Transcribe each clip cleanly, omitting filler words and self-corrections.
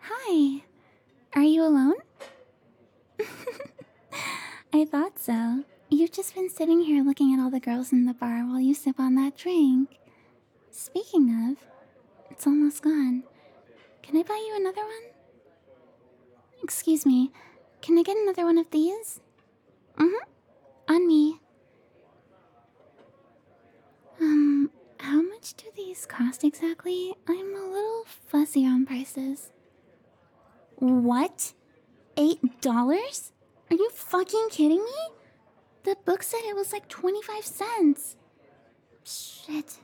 Hi, are you alone? I thought so. You've just been sitting here looking at all the girls in the bar while you sip on that drink. Speaking of, it's almost gone. Can I buy you another one? Excuse me, can I get another one of these? Mm hmm, on me. How much do these cost exactly? I'm a little fuzzy on prices. What? $8? Are you fucking kidding me? The book said it was like 25 cents. Shit.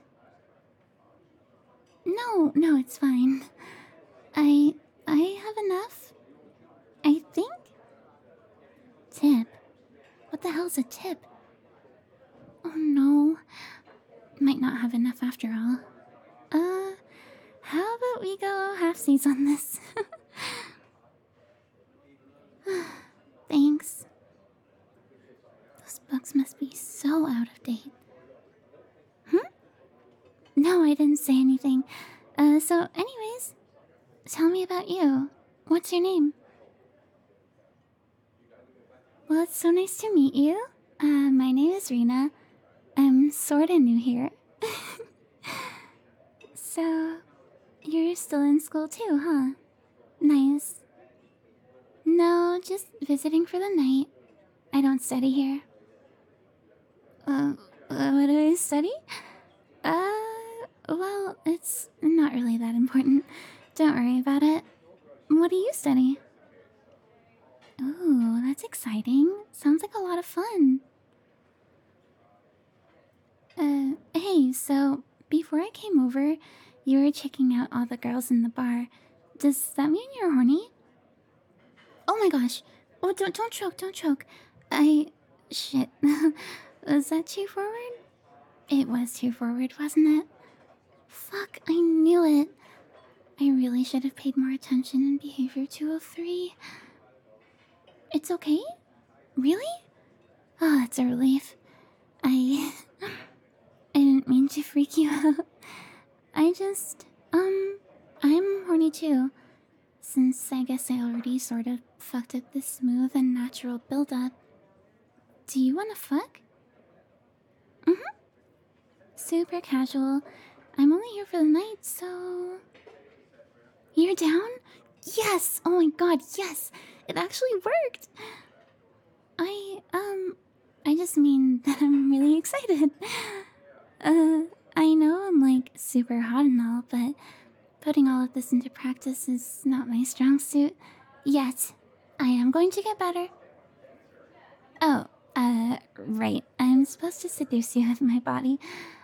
No, it's fine. I I have enough. I think. Tip. What the hell's a tip? Oh no. Might not have enough after all. How about we go halfsies on this? Thanks. Those books must be so out of date. Hmm? No, I didn't say anything. So anyways, tell me about you. What's your name? Well, it's so nice to meet you. My name is Rena. I'm sorta new here. So, you're still in school too, huh? Nice. No, just visiting for the night. I don't study here. What do I study? Well, it's not really that important. Don't worry about it. What do you study? Ooh, that's exciting. Sounds like a lot of fun. Hey, so before I came over, you were checking out all the girls in the bar. Does that mean you're horny? Oh my gosh. Oh, don't choke, don't choke. Shit. Was that too forward? It was too forward, wasn't it? Fuck, I knew it. I really should have paid more attention in behavior 203. It's okay? Really? Oh, that's a relief. I. I didn't mean to freak you out. I just. I'm horny too. Since I guess I already sort of fucked up this smooth and natural build-up. Do you wanna fuck? Mm hmm. Super casual. I'm only here for the night, so. You're down? Yes! Oh my god, yes! It actually worked! I, I just mean that I'm really excited. I know I'm like super hot and all, but putting all of this into practice is not my strong suit. Yet. I am going to get better. Oh, right. I'm supposed to seduce you with my body.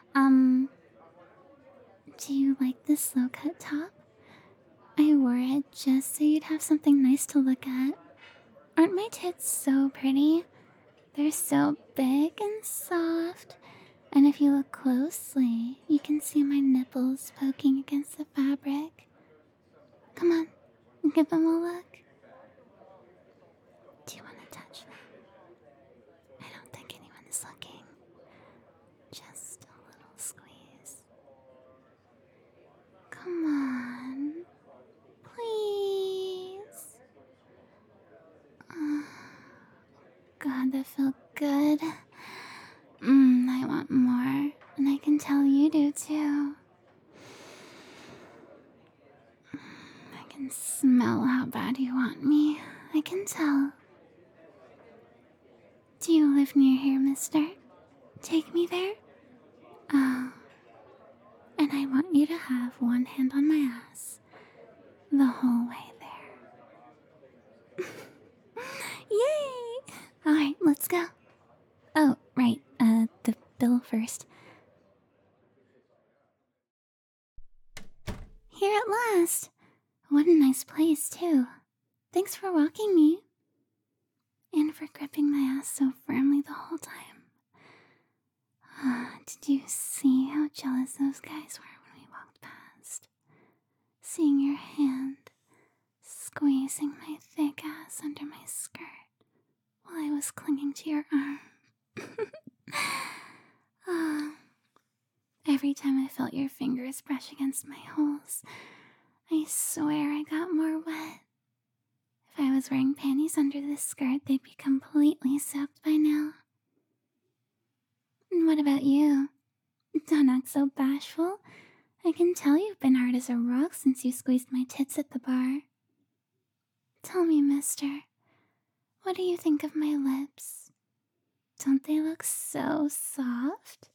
Do you like this low cut top? I wore it just so you'd have something nice to look at. Aren't my tits so pretty? They're so big and soft. And if you look closely, you can see my nipples poking against the fabric. Come on, give them a look. Do you want to touch them? I don't think anyone is looking. Just a little squeeze. Come on. Please. God, that felt good. I want more. And I can tell you do too. I can smell how bad you want me. I can tell. Do you live near here, mister? Take me there? Oh. And I want you to have one hand on my ass the whole way there. Yay! Alright, let's go. Oh, right, the bill first. Here at last! What a nice place, too. Thanks for walking me. And for gripping my ass so firmly the whole time. Did you see how jealous those guys were when we walked past? Seeing your hand squeezing my thick ass under my skirt while I was clinging to your arm. Every time I felt your fingers brush against my holes, I swear I got more wet. was wearing panties under this skirt, they'd be completely soaked by now. And what about you? Don't act so bashful. I can tell you've been hard as a rock since you squeezed my tits at the bar. Tell me, mister, what do you think of my lips? Don't they look so soft?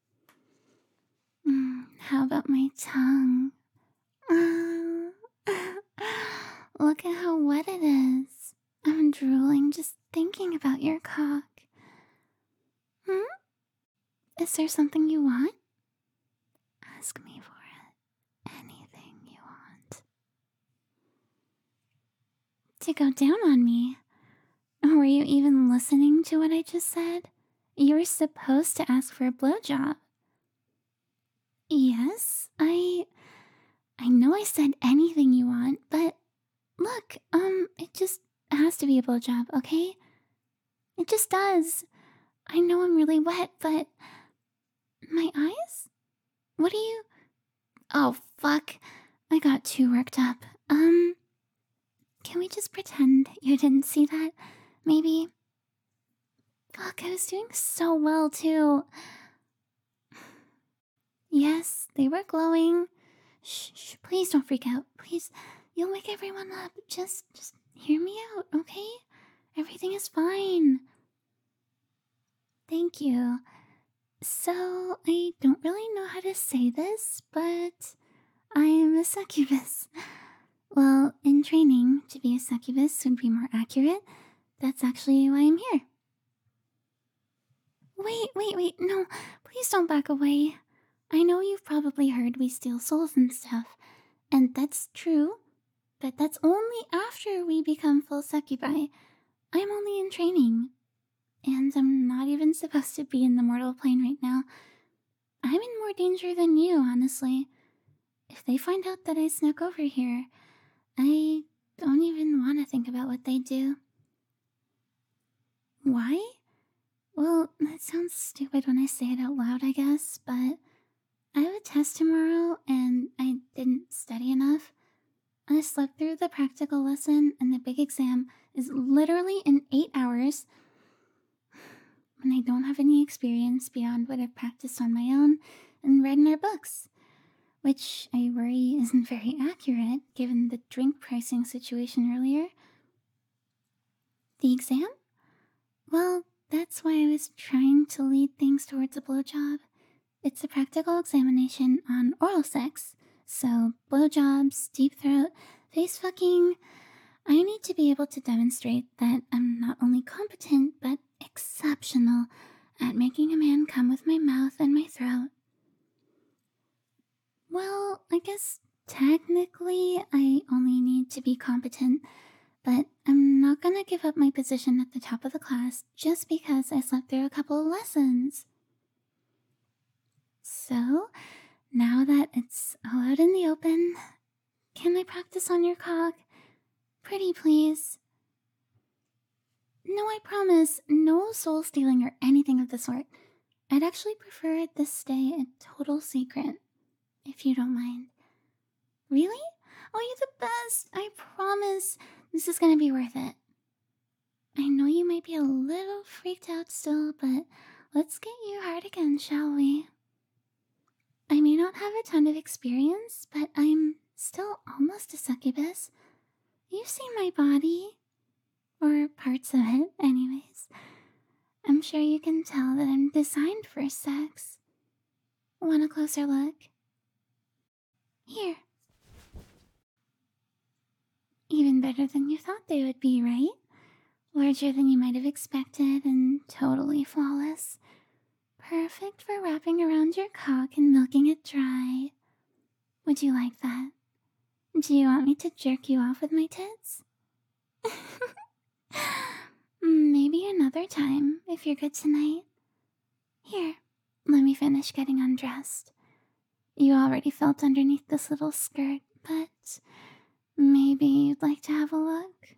How about my tongue? Look at how wet it is. I'm drooling just thinking about your cock. Is there something you want? Ask me for it. Anything you want. To go down on me? Were you even listening to what I just said? You were supposed to ask for a blowjob. Yes, I know I said anything you want, but look, it just has to be a blowjob, okay? It just does. I know I'm really wet, but my eyes? What do you... Oh, fuck. I got too worked up. Can we just pretend you didn't see that? Maybe? Fuck, I was doing so well, too. Yes, they were glowing. Shh, please don't freak out. Please, you'll wake everyone up. Just hear me out, okay? Everything is fine. Thank you. So, I don't really know how to say this, but I'm a succubus. Well, in training, to be a succubus would be more accurate. That's actually why I'm here. Wait, no, please don't back away. I know you've probably heard we steal souls and stuff, and that's true, but that's only after we become full succubi. I'm only in training, and I'm not even supposed to be in the mortal plane right now. I'm in more danger than you, honestly. If they find out that I snuck over here, I don't even want to think about what they do. Why? Well, that sounds stupid when I say it out loud, I guess, but I have a test tomorrow and I didn't study enough. I slept through the practical lesson and the big exam is literally in 8 hours. And I don't have any experience beyond what I've practiced on my own and read in our books, which I worry isn't very accurate given the drink pricing situation earlier. The exam? Well, that's why I was trying to lead things towards a blowjob. It's a practical examination on oral sex, so blowjobs, deep throat, face fucking. I need to be able to demonstrate that I'm not only competent, but exceptional at making a man come with my mouth and my throat. Well, I guess technically I only need to be competent, but I'm not gonna give up my position at the top of the class just because I slept through a couple of lessons. So, now that it's all out in the open, can I practice on your cock? Pretty please. No, I promise, no soul stealing or anything of the sort. I'd actually prefer this stay a total secret, if you don't mind. Really? Oh, you're the best. I promise this is gonna be worth it. I know you might be a little freaked out still, but let's get you hard again, shall we? I may not have a ton of experience, but I'm still almost a succubus. You've seen my body. Or parts of it, anyways. I'm sure you can tell that I'm designed for sex. Want a closer look? Here. Even better than you thought they would be, right? Larger than you might have expected and totally flawless. Perfect for wrapping around your cock and milking it dry. Would you like that? Do you want me to jerk you off with my tits? Maybe another time, if you're good tonight. Here, let me finish getting undressed. You already felt underneath this little skirt, but maybe you'd like to have a look?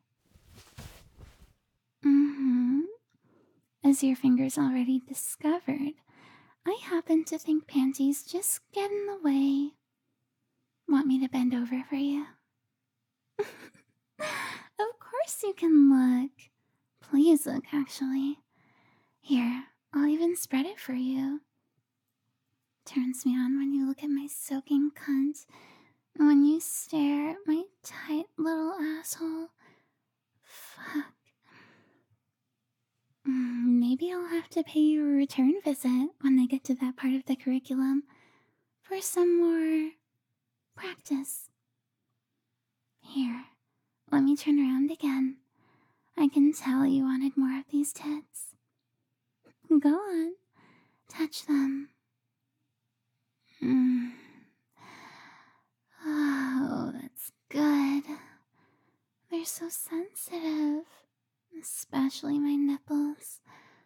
As your fingers already discovered, I happen to think panties just get in the way. Want me to bend over for you? Of course you can look. Please look, actually. Here, I'll even spread it for you. Turns me on when you look at my soaking cunt. And when you stare at my tight little asshole. Fuck. Maybe I'll have to pay you a return visit when I get to that part of the curriculum for some more practice. Here, let me turn around again. I can tell you wanted more of these tits. Go on, touch them. Oh, that's good. They're so sensitive, especially my nipples.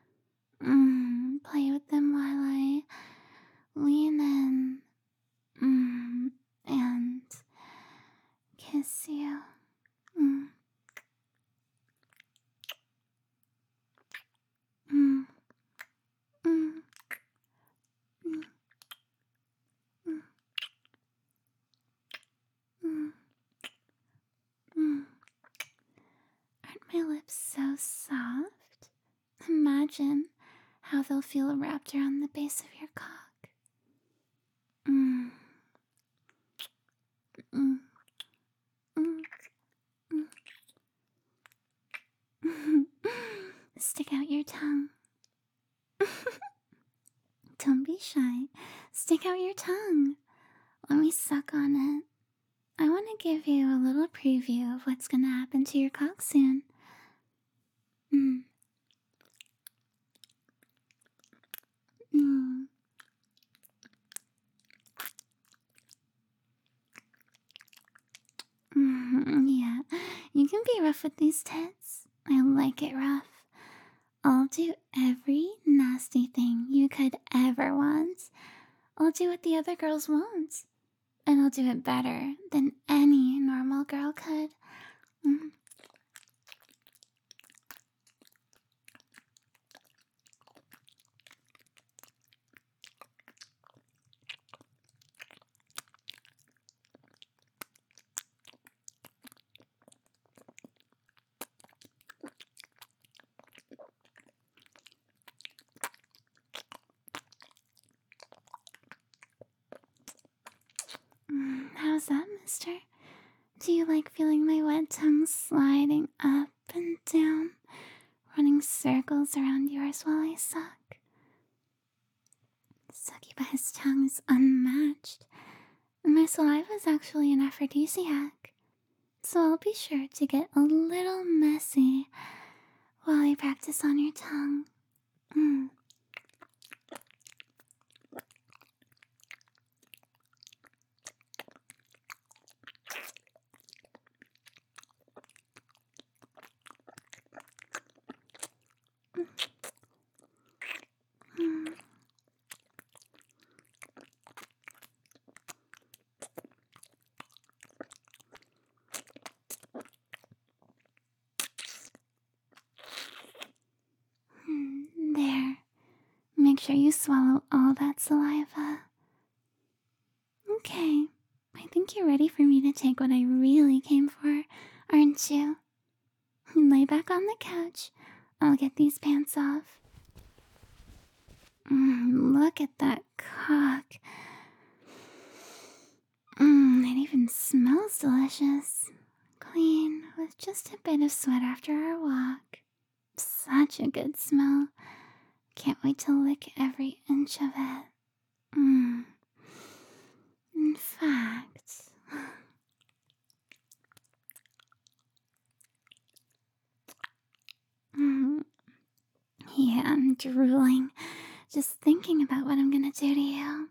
Play with them while I lean in and kiss you. Mm. Mm. Mm. Mm. Mm. Mm. Mm. Aren't my lips so soft? Imagine how they'll feel wrapped around the base of your cock. Mm. Mm. Mm. Mm. Stick out your tongue. Don't be shy. Stick out your tongue. Let me suck on it. I want to give you a little preview of what's going to happen to your cock soon. Mm. Mm. Yeah, you can be rough with these tits. I like it rough. I'll do every nasty thing you could ever want. I'll do what the other girls won't. And I'll do it better than any normal girl could. Mm. How's that, mister? Do you like feeling my wet tongue sliding up and down, running circles around yours while I suck? Succuba's tongue is unmatched, and my saliva is actually an aphrodisiac, so I'll be sure to get a little messy while I practice on your tongue. Mm. Mm. There. Make sure you swallow all that saliva. Okay, I think you're ready for me to take what I really came for, aren't you? Lay back on the couch. I'll get these pants off. Look at that cock. It even smells delicious. Clean, with just a bit of sweat after our walk. Such a good smell. Can't wait to lick every inch of it. In fact... Yeah, I'm drooling. Just thinking about what I'm gonna do to you.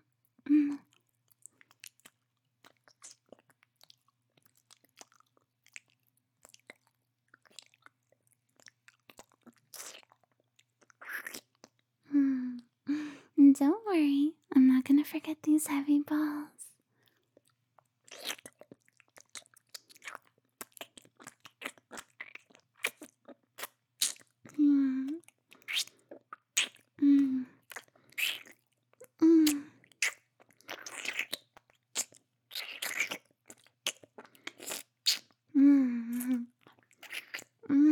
Don't worry, I'm not gonna forget these heavy balls. Mm. Mm. Mm. Mm.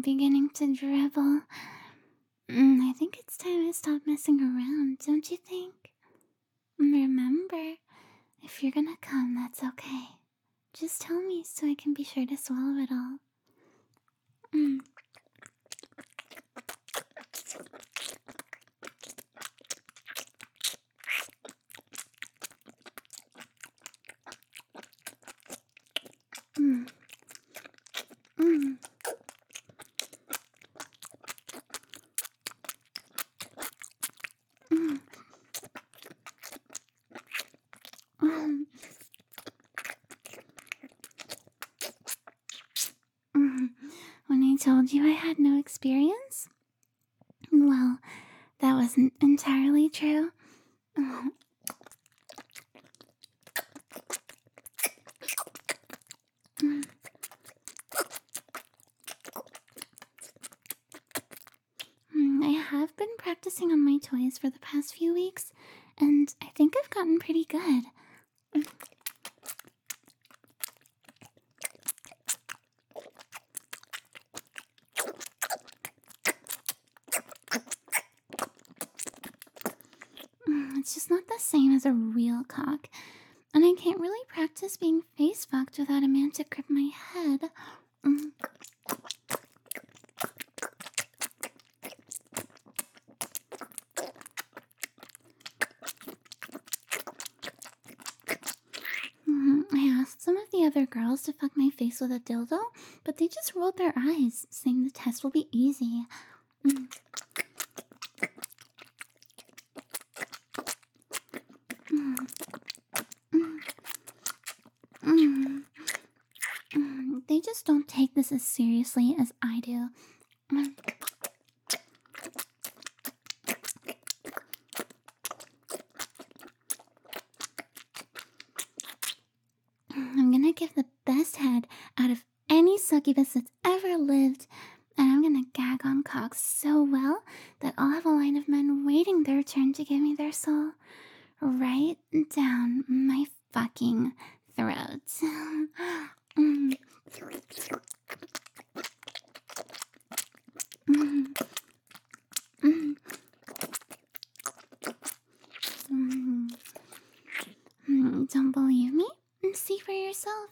beginning to dribble. I think it's time to stop messing around, don't you think? Remember, if you're gonna come, that's okay. Just tell me so I can be sure to swallow it all. Mm. Mm. Mm. Mm. Mm. Mm. When I told you I had no experience? Well, that wasn't entirely true. Mm. I have been practicing on my toys for the past few weeks, and I think I've gotten pretty good. It's just not the same as a real cock, and I can't really practice being face fucked without a man to grip my head. Mm. I asked some of the other girls to fuck my face with a dildo, but they just rolled their eyes, saying the test will be easy. Mm. Mm. Mm. They just don't take this as seriously as I do. I'm gonna give the best head out of any succubus that's ever lived, and I'm gonna gag on cocks so well that I'll have a line of men waiting their turn to give me their soul right down my fucking throat. Mm. Mm. Mm. Don't believe me? See for yourself.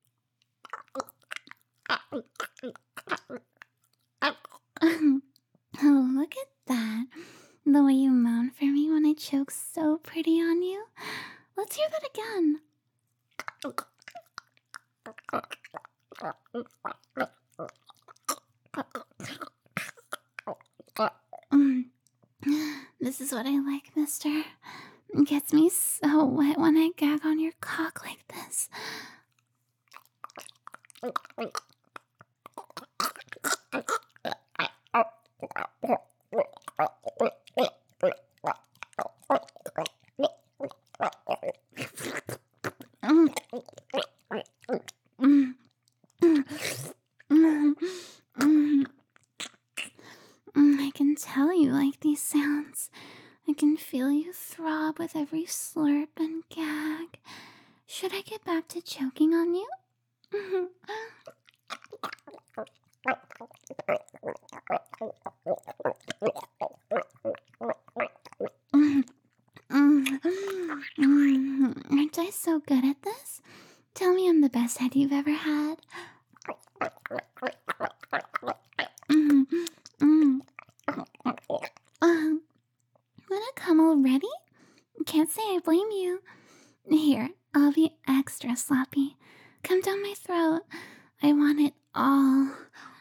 Oh, look at that. The way you moan for me when I choke so pretty on you. Let's hear that again. This is what I like, mister. It gets me so wet when I gag on your cock like this. I can tell you like these sounds. I can feel you throb with every slurp and gag. Should I get back to choking on you? Aren't I so good at this? Tell me I'm the best head you've ever had. Wanna come already? Can't say I blame you. Here, I'll be extra sloppy. Come down my throat. I want it all.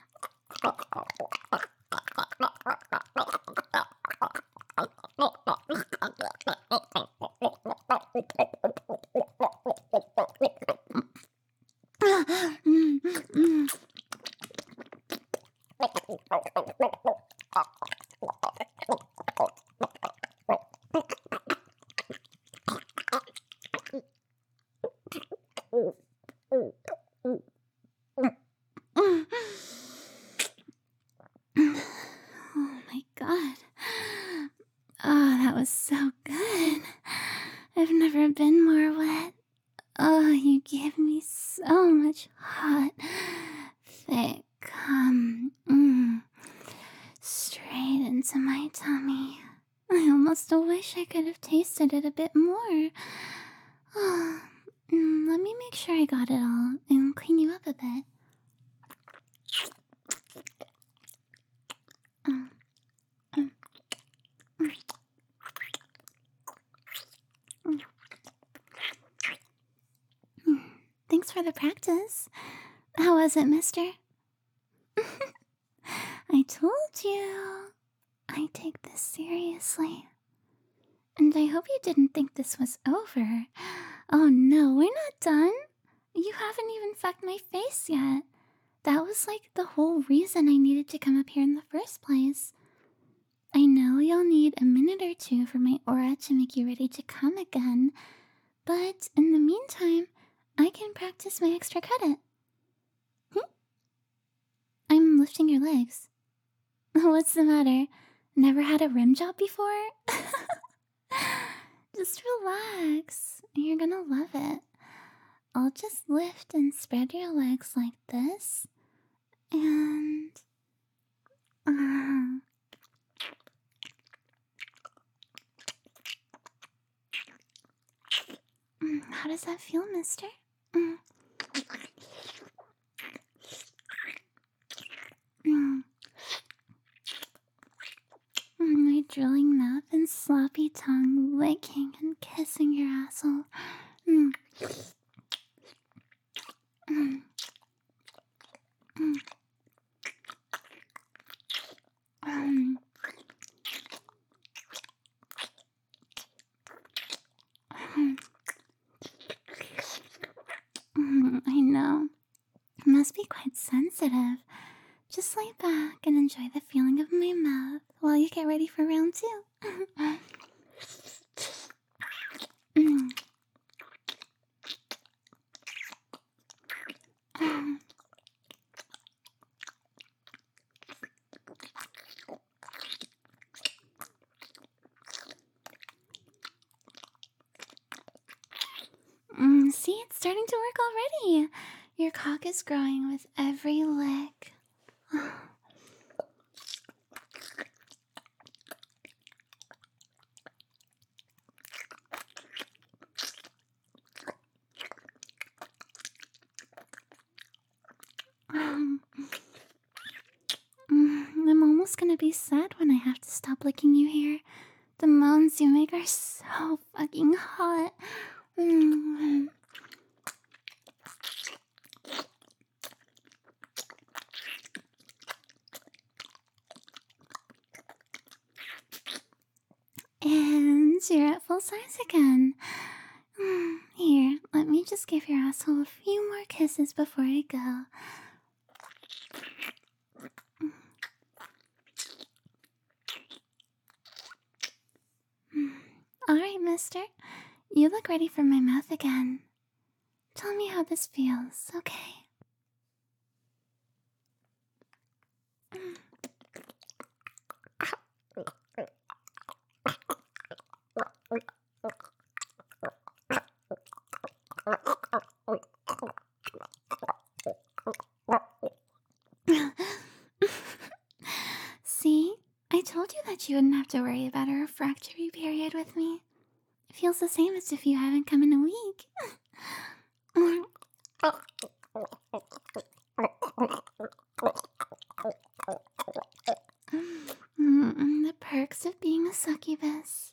Oh my god. Oh, that was so good. I've never been more wet. Oh, you give me so much hot, thick cum. almost wish I could have tasted it a bit more. Let me make sure I got it all and clean you up a bit. Thanks for the practice. How was it, mister? I told you. I take this seriously. And I hope you didn't think this was over. Oh no, we're not done. You haven't even fucked my face yet. That was like the whole reason I needed to come up here in the first place. I know you'll need a minute or two for my aura to make you ready to come again, but in the meantime, I can practice my extra credit. I'm lifting your legs. What's the matter? Never had a rim job before? Just relax. You're gonna love it. I'll just lift and spread your legs like this. And... how does that feel, mister? My drilling mouth and sloppy tongue licking and kissing your asshole. I know. It must be quite sensitive. Just lay back and enjoy the feeling of my mouth while you get ready for round 2. See, it's starting to work already. Your cock is growing with every lick. I'm almost gonna be sad when I have to stop licking you here. The moans you make are so fucking hot. And you're at full size again. Here, let me just give your asshole a few more kisses before I go. Alright, mister. You look ready for my mouth again. Tell me how this feels, okay? See? I told you that you wouldn't have to worry about a refractory period with me. It feels the same as if you haven't come in a week. The perks of being a succubus.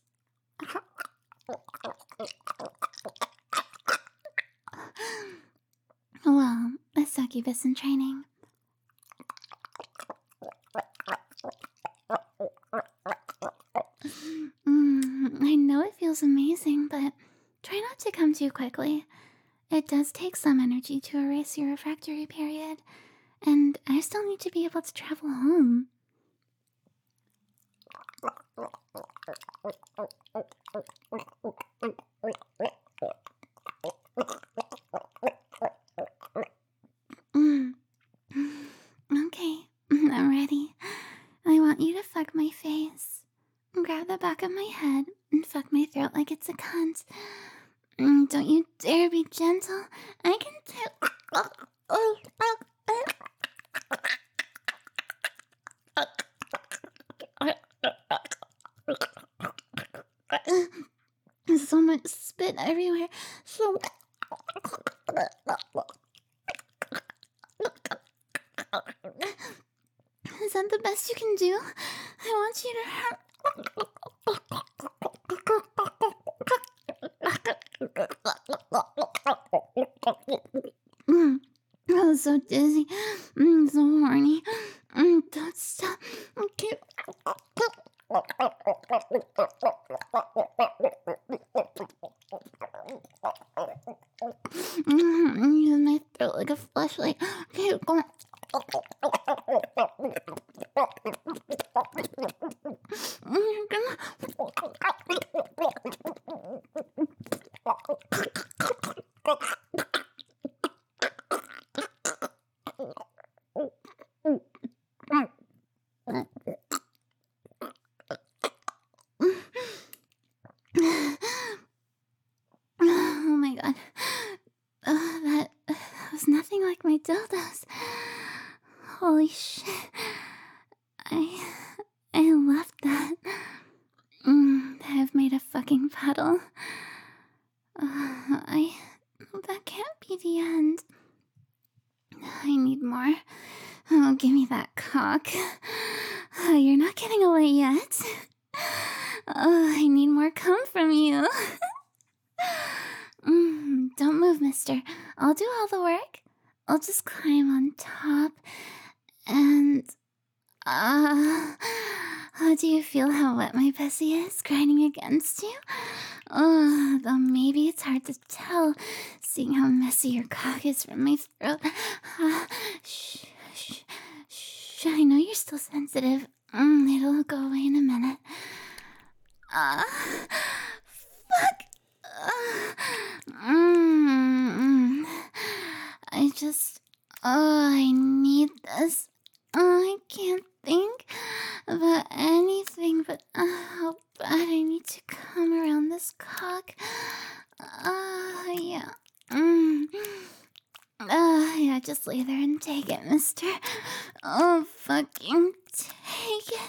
Well, a succubus in training. I know it feels amazing, but try not to come too quickly. It does take some energy to erase your refractory period, and I still need to be able to travel home. Okay, I'm ready. I want you to fuck my face. Grab the back of my head and fuck my throat like it's a cunt. Don't you dare be gentle. I can tell. so much spit everywhere. So... Is that the best you can do? I want you to... I'm so dizzy. So horny. Don't stop. Okay. Use my throat like a flashlight. Okay, go on. Oh my god. That was nothing like my dildos. Holy shit. I left that. I've made a fucking puddle. That can't be the end. I need more. Oh, give me that cock. You're not getting away yet. Oh, I need more cum from you. Don't move, mister. I'll do all the work. I'll just climb on top and... do you feel how wet my pussy is grinding against you? Though maybe it's hard to tell, seeing how messy your cock is from my throat. Shh. I know you're still sensitive. It'll go away in a minute. Fuck. I need this. I can't think about anything but how bad I need to come around this cock. Yeah. Yeah, just lay there and take it, mister. Oh, fucking take it.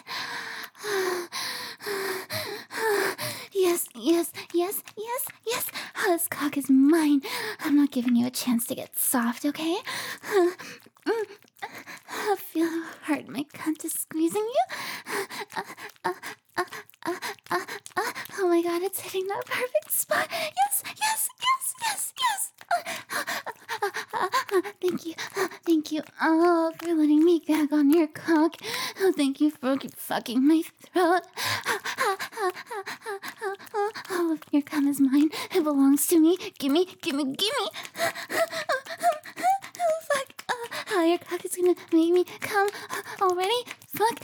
Yes. This cock is mine. I'm not giving you a chance to get soft, okay? I feel how hard my cunt is squeezing you. Oh my god, it's hitting that perfect spot. Yes. Thank you. Oh, for letting me gag on your cock. Oh, thank you for fucking my throat. All of your cum is mine. It belongs to me. Gimme. Oh, fuck. Your cock is gonna make me come already. Fuck.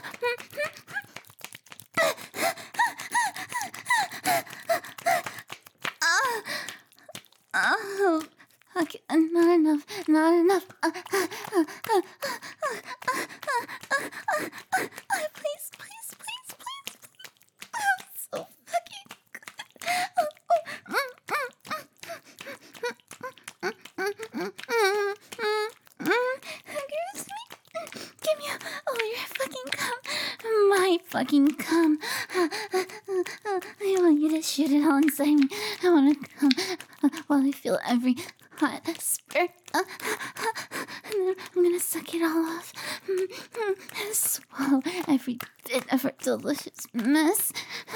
Oh, fuck. Not enough. Please. I'm so fucking Give me all your fucking cum. My fucking cum. I want you to shoot it all inside me. I want to come while I feel every hot spurt. And then I'm gonna suck it all off. Swallow every bit of our delicious mess.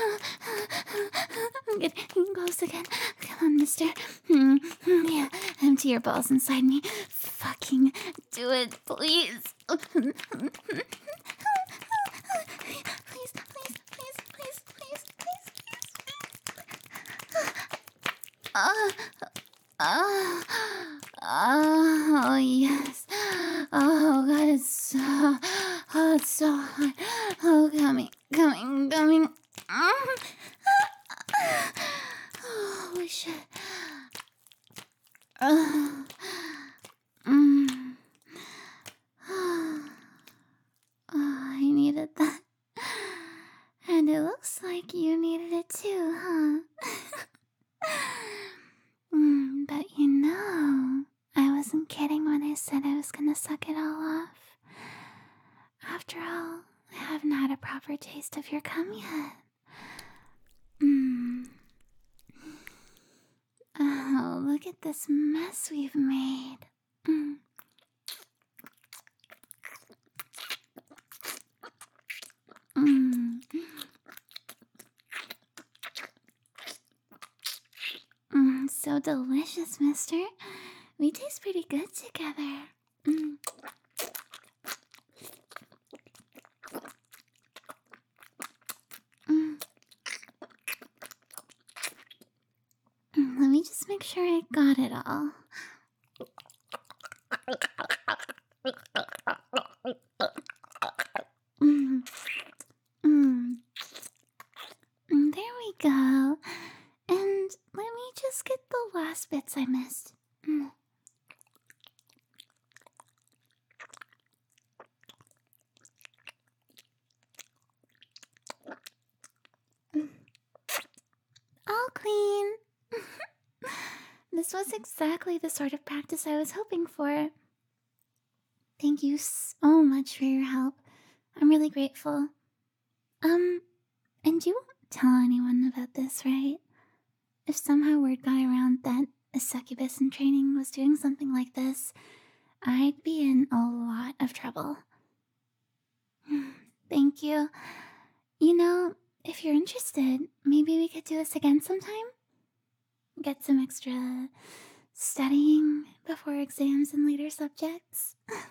I'm getting close again. Come on, mister. Yeah, empty your balls inside me. Fucking do it, please. Please. Oh, yes. Oh, God, it's so hot. Oh, coming. Holy shit. I needed that. And it looks like you needed it too, huh? But you know, I wasn't kidding when I said I was gonna suck it all off. After all, I haven't had a proper taste of your cum yet. look at this mess we've made. Mm. Mm. So delicious, mister. We taste pretty good together. Mm. Mm. Let me just make sure I got it all. Mm. Mm. There we go. And let me just get the last bits I missed. Mm. All clean. This was exactly the sort of practice I was hoping for. Thank you so much for your help. I'm really grateful. And you won't tell anyone about this, right? If somehow word got around that a succubus in training was doing something like this, I'd be in a lot of trouble. Thank you. You know, if you're interested, maybe we could do this again sometime? Get some extra studying before exams and later subjects?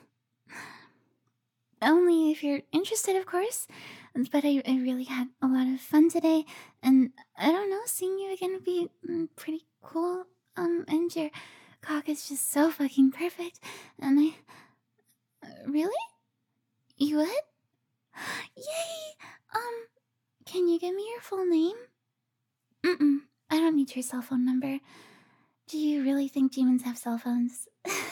Only if you're interested, of course. But I really had a lot of fun today, and I don't know, seeing you again would be pretty cool. And your cock is just so fucking perfect, and I. Really? You would? Yay! Can you give me your full name? I don't need your cell phone number. Do you really think demons have cell phones?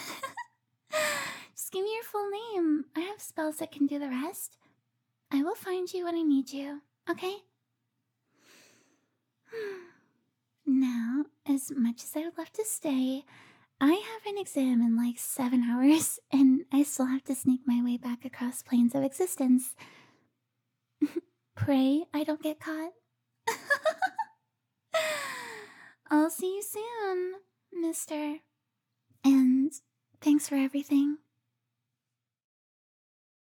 Just give me your full name. I have spells that can do the rest. I will find you when I need you, okay? Now, as much as I would love to stay, I have an exam in like 7 hours, and I still have to sneak my way back across planes of existence. Pray I don't get caught. I'll see you soon, mister. And thanks for everything.